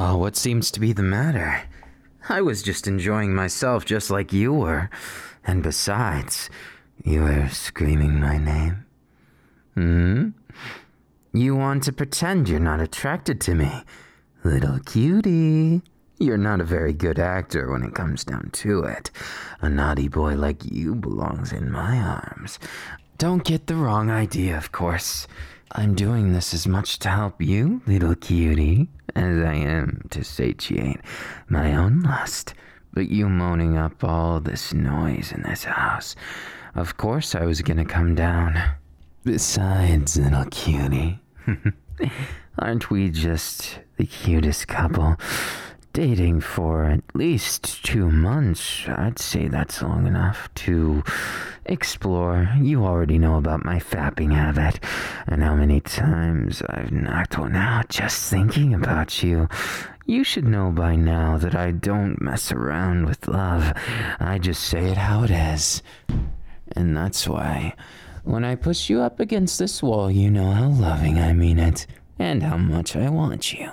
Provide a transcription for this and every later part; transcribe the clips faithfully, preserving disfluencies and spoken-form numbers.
Oh, what seems to be the matter? I was just enjoying myself just like you were. And besides, you were screaming my name. Hmm? You want to pretend you're not attracted to me. Little cutie. You're not a very good actor when it comes down to it. A naughty boy like you belongs in my arms. Don't get the wrong idea, of course. I'm doing this as much to help you, little cutie, as I am to satiate my own lust. But you moaning up all this noise in this house, of course I was gonna come down. Besides, little cutie, aren't we just the cutest couple? Dating for at least two months, I'd say that's long enough to explore. You already know about my fapping habit, and how many times I've knocked one out just thinking about you. You should know by now that I don't mess around with love. I just say it how it is. And that's why, when I push you up against this wall, you know how loving I mean it, and how much I want you.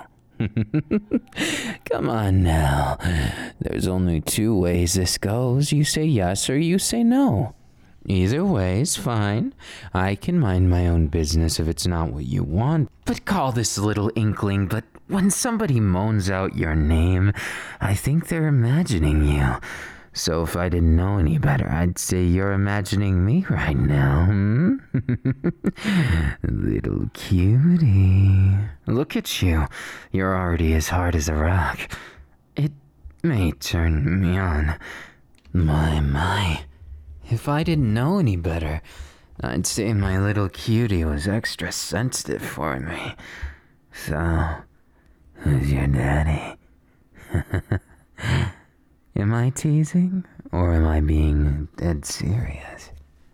Come on now. There's only two ways this goes. You say yes or you say no. Either way is fine. I can mind my own business if it's not what you want. But call this little inkling, but when somebody moans out your name, I think they're imagining you. So if I didn't know any better, I'd say you're imagining me right now, hmm? Little cutie. Look at you. You're already as hard as a rock. It may turn me on. My, my. If I didn't know any better, I'd say my little cutie was extra sensitive for me. So, who's your daddy? Am I teasing, or am I being dead serious?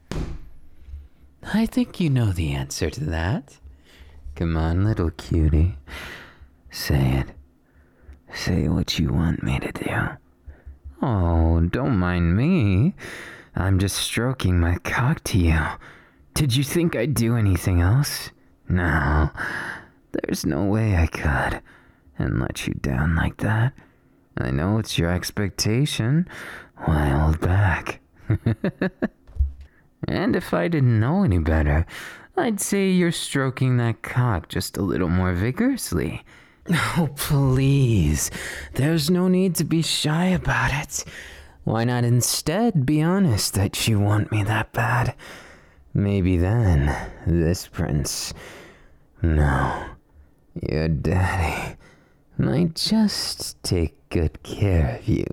I think you know the answer to that. Come on, little cutie. Say it. Say what you want me to do. Oh, don't mind me. I'm just stroking my cock to you. Did you think I'd do anything else? No. There's no way I could. And let you down like that. I know it's your expectation. Why hold back? And if I didn't know any better, I'd say you're stroking that cock just a little more vigorously. Oh, please. There's no need to be shy about it. Why not instead be honest that you want me that bad? Maybe then, this prince... No, your daddy might just take good care of you.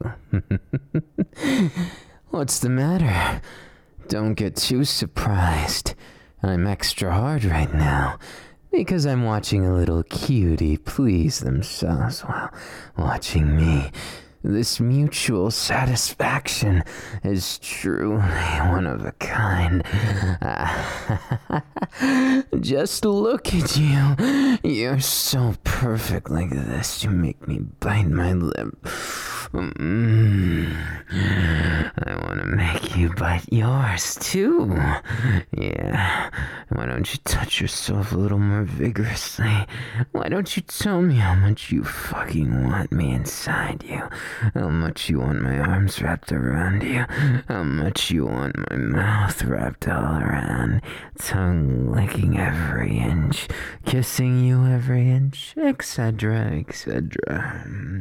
What's the matter? Don't get too surprised. I'm extra hard right now because I'm watching a little cutie please themselves while watching me. This mutual satisfaction is truly one of a kind. Just look at you. You're so perfect like this. You make me bite my lip. Mm. I want to make you bite yours, too. Yeah. Why don't you touch yourself a little more vigorously? Why don't you tell me how much you fucking want me inside you? How much you want my arms wrapped around you? How much you want my mouth wrapped all around? Tongue licking every inch, kissing you every inch, et cetera, et cetera.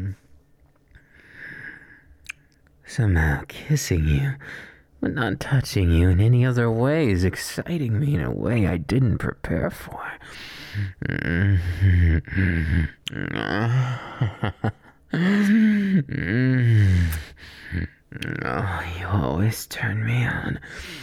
Somehow kissing you, but not touching you in any other way is exciting me in a way I didn't prepare for. Oh, you always turn me on.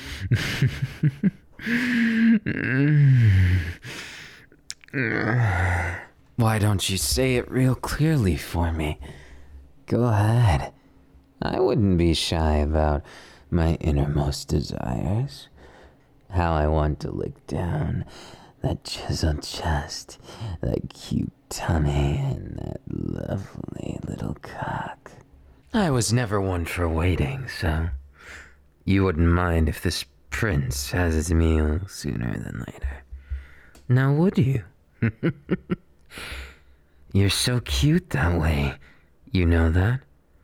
Why don't you say it real clearly for me? Go ahead. I wouldn't be shy about my innermost desires. How I want to lick down that chiseled chest, that cute tummy, and that lovely little cock. I was never one for waiting, so you wouldn't mind if this prince has his meal sooner than later. Now would you? You're so cute that way. You know that?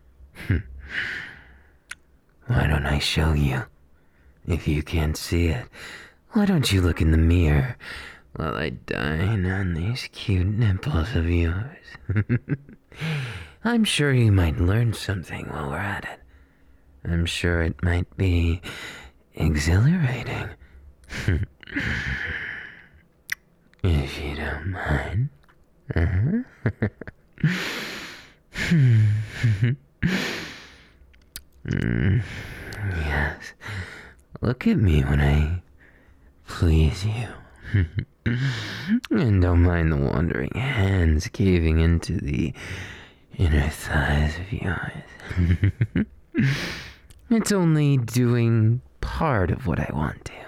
Why don't I show you? If you can't see it, why don't you look in the mirror while I dine on these cute nipples of yours? I'm sure you might learn something while we're at it. I'm sure it might be exhilarating. If you don't mind. Uh-huh. mm, yes. Look at me when I please you. And don't mind the wandering hands caving into the inner thighs of yours. It's only doing part of what I want to.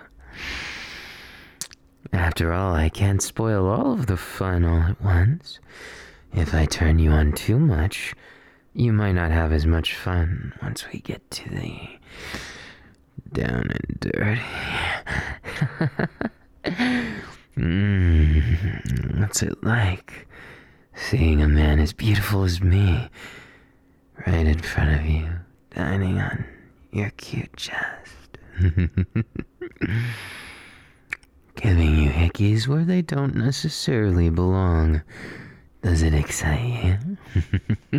After all, I can't spoil all of the fun all at once. If I turn you on too much, you might not have as much fun once we get to the down and dirty. mm, what's it like seeing a man as beautiful as me right in front of you, dining on your cute chest? Giving you hickeys where they don't necessarily belong. Does it excite you?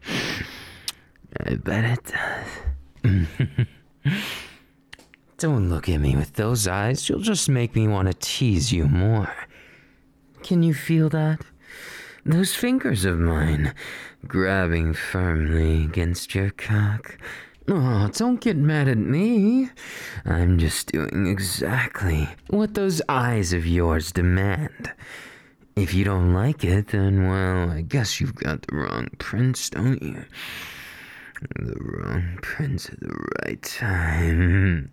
I bet it does. Don't look at me with those eyes. You'll just make me want to tease you more. Can you feel that? Those fingers of mine grabbing firmly against your cock. Oh, don't get mad at me. I'm just doing exactly what those eyes of yours demand. If you don't like it, then, well, I guess you've got the wrong prince, don't you? The wrong prince at the right time.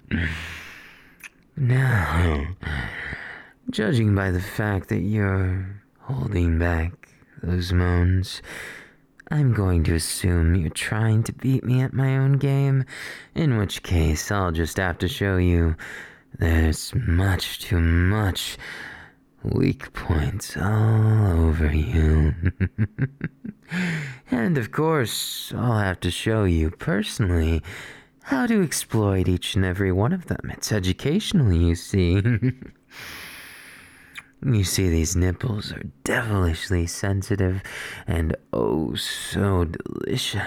Now, judging by the fact that you're holding back those moans, I'm going to assume you're trying to beat me at my own game, in which case I'll just have to show you there's much too much weak points all over you. And of course, I'll have to show you personally how to exploit each and every one of them. It's educational, you see. You see, these nipples are devilishly sensitive and oh so delicious.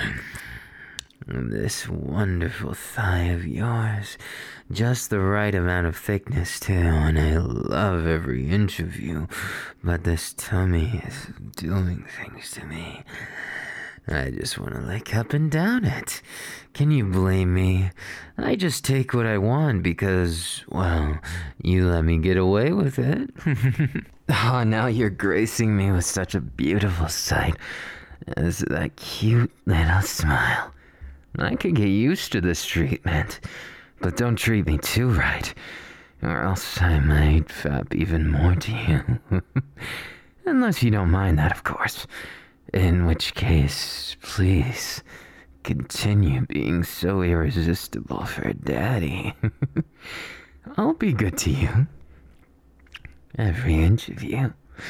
This wonderful thigh of yours, just the right amount of thickness too, and I love every inch of you, but this tummy is doing things to me. I just want to lick up and down it. Can you blame me? I just take what I want because, well, you let me get away with it. Oh, now you're gracing me with such a beautiful sight as that cute little smile. I could get used to this treatment, but don't treat me too right, or else I might fap even more to you. Unless you don't mind that, of course. In which case, please, continue being so irresistible for Daddy. I'll be good to you. Every inch of you.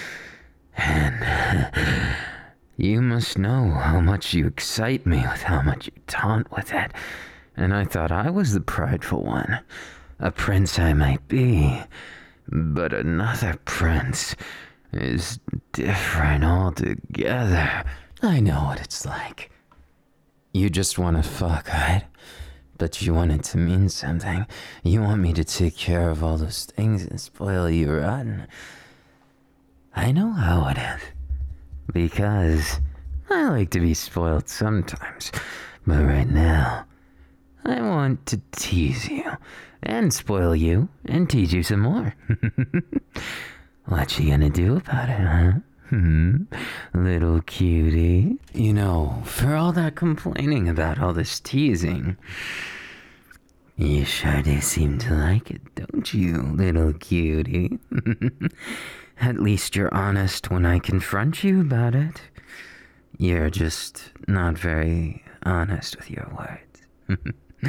And you must know how much you excite me with how much you taunt with it. And I thought I was the prideful one. A prince I might be, but another prince is different altogether. I know what it's like. You just want to fuck, right? But you want it to mean something. You want me to take care of all those things and spoil you rotten. I know how it is. Because I like to be spoiled sometimes. But right now, I want to tease you. And spoil you. And tease you some more. What you gonna do about it, huh? Hmm? Little cutie. You know, for all that complaining about all this teasing, you sure do seem to like it, don't you, little cutie? At least you're honest when I confront you about it. You're just not very honest with your words.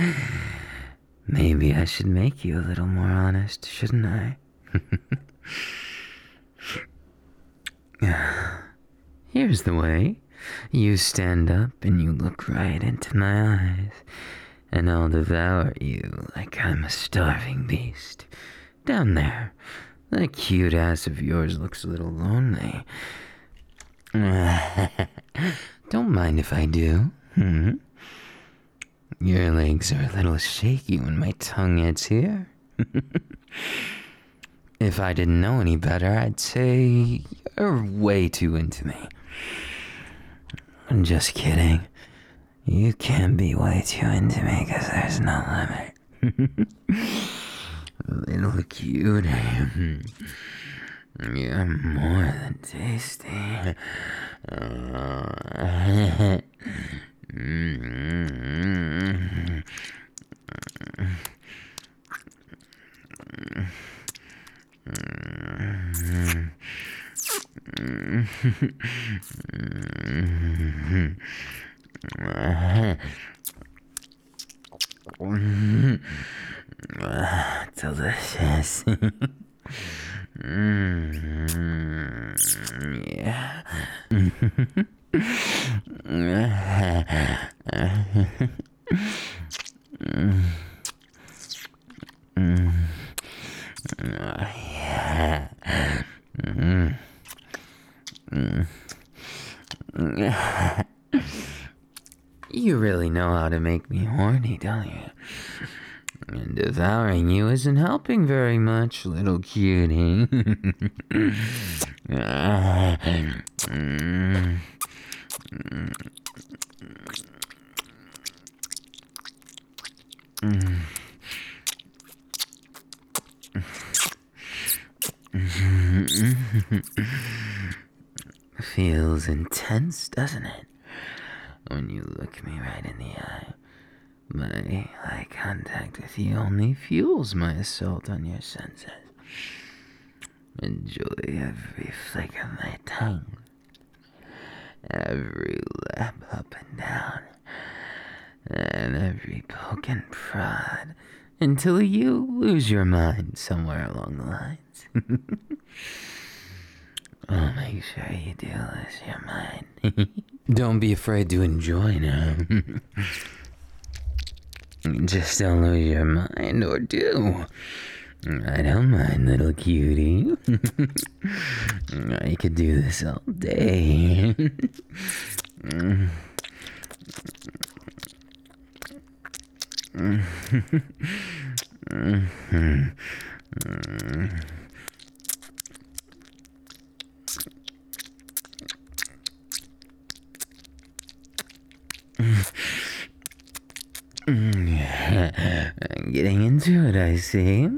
Maybe I should make you a little more honest, shouldn't I? Here's the way. You stand up and you look right into my eyes, and I'll devour you like I'm a starving beast. Down there, that cute ass of yours looks a little lonely. Don't mind if I do. Hmm? Your legs are a little shaky when my tongue hits here. If I didn't know any better, I'd say you're way too into me. I'm just kidding. You can be way too into me because there's no limit. Little cutie. You're more than tasty. Uh, delicious. Yeah. You really know how to make me horny, don't you? And devouring you isn't helping very much, little cutie. Feels intense, doesn't it? When you look me right in the eye. My eye contact with you only fuels my assault on your senses. Enjoy every flick of my tongue, every lap up and down, and every poke and prod until you lose your mind somewhere along the lines. I'll make sure you do lose your mind. Don't be afraid to enjoy now. Just don't lose your mind, or do. I don't mind, little cutie. I could do this all day. Getting into it, I see.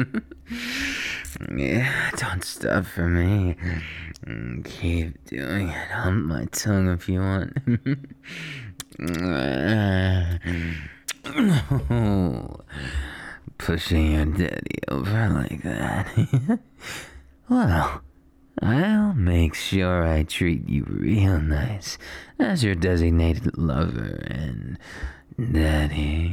Yeah, don't stop for me. Keep doing it. Hump my tongue if you want. Oh, pushing your daddy over like that. Well, I'll make sure I treat you real nice as your designated lover and daddy.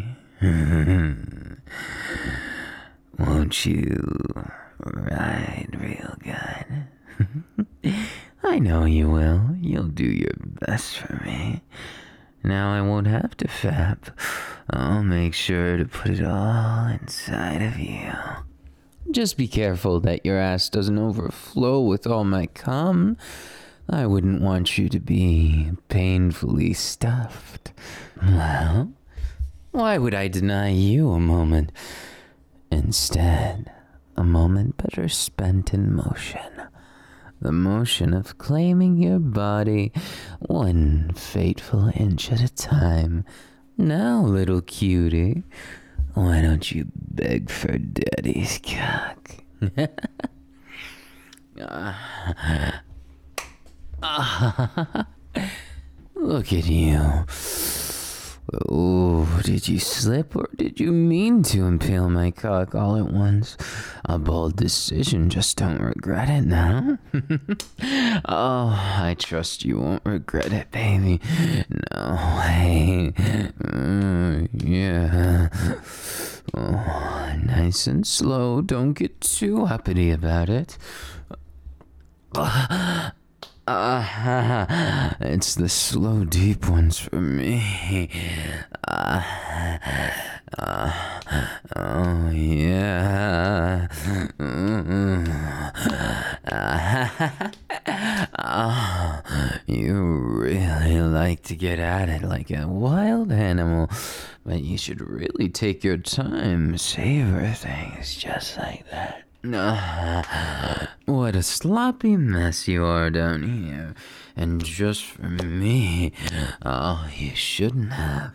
Won't you ride real good? I know you will. You'll do your best for me. Now I won't have to fap. I'll make sure to put it all inside of you. Just be careful that your ass doesn't overflow with all my cum. I wouldn't want you to be painfully stuffed. Well, why would I deny you a moment? Instead, a moment better spent in motion. The motion of claiming your body one fateful inch at a time. Now, little cutie, why don't you beg for daddy's cock? Look at you. Oh, did you slip or did you mean to impale my cock all at once? A bold decision, just don't regret it now. Oh, I trust you won't regret it, baby. No way. Uh, yeah. Oh, nice and slow. Don't get too uppity about it. Ah, uh, it's the slow, deep ones for me. Ah, uh, uh, oh yeah. Mm-hmm. Uh, oh, you really like to get at it like a wild animal, but you should really take your time, savor things just like that. Uh, what a sloppy mess you are down here. And just for me, oh, you shouldn't have.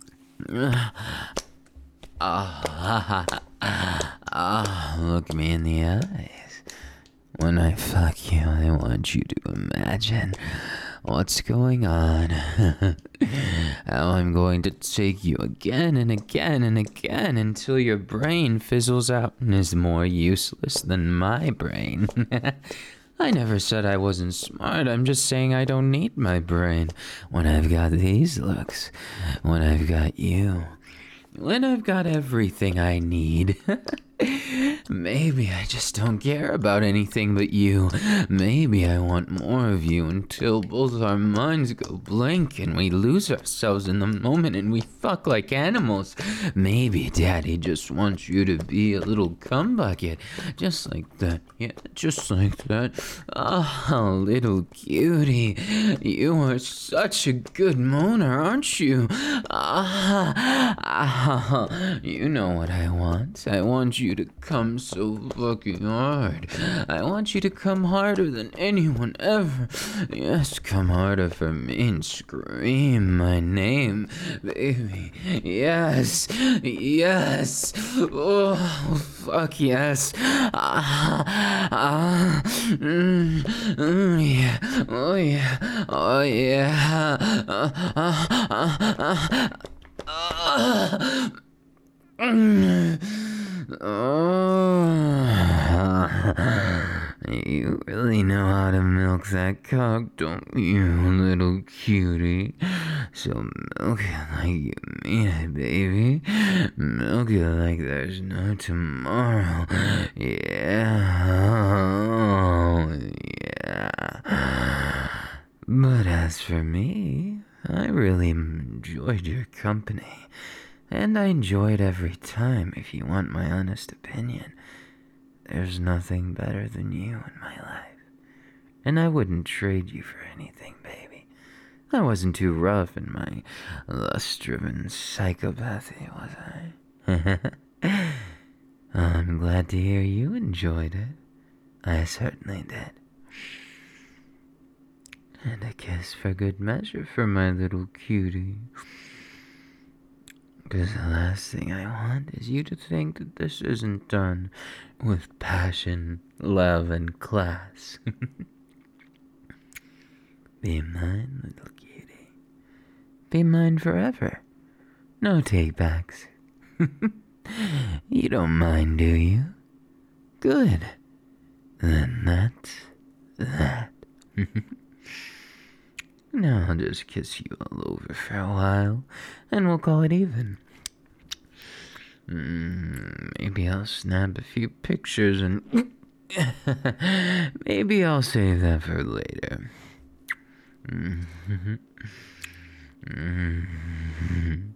Ah, uh, uh, look me in the eyes. When I fuck you, I want you to imagine what's going on. How I'm going to take you again and again and again until your brain fizzles out and is more useless than my brain. I never said I wasn't smart. I'm just saying I don't need my brain when I've got these looks, when I've got you, when I've got everything I need. Maybe I just don't care about anything but you. Maybe I want more of you until both our minds go blank and we lose ourselves in the moment and we fuck like animals. Maybe Daddy just wants you to be a little cum bucket. Just like that. Yeah, just like that. Oh, little cutie. You are such a good moaner, aren't you? Ah, ah, you know what I want. I want you to come so fucking hard. I want you to come harder than anyone ever. Yes, come harder for me and scream my name, baby. Yes, yes. Oh, fuck yes. Ah, ah, mm, mm, yeah. Oh yeah, oh yeah. Ah, ah, ah, ah, ah. Mm. Oh, you really know how to milk that cock, don't you, little cutie? So milk it like you mean it, baby. Milk it like there's no tomorrow. Yeah, oh, yeah. But as for me, I really enjoyed your company. And I enjoy it every time, if you want my honest opinion. There's nothing better than you in my life. And I wouldn't trade you for anything, baby. I wasn't too rough in my lust-driven psychopathy, was I? I'm glad to hear you enjoyed it. I certainly did. And a kiss for good measure for my little cutie. Because the last thing I want is you to think that this isn't done with passion, love, and class. Be mine, little cutie. Be mine forever. No take-backs. You don't mind, do you? Good. Then that's that. Now I'll just kiss you all over for a while, and we'll call it even. Mm, maybe I'll snap a few pictures and... maybe I'll save that for later. Mm-hmm. Mm-hmm.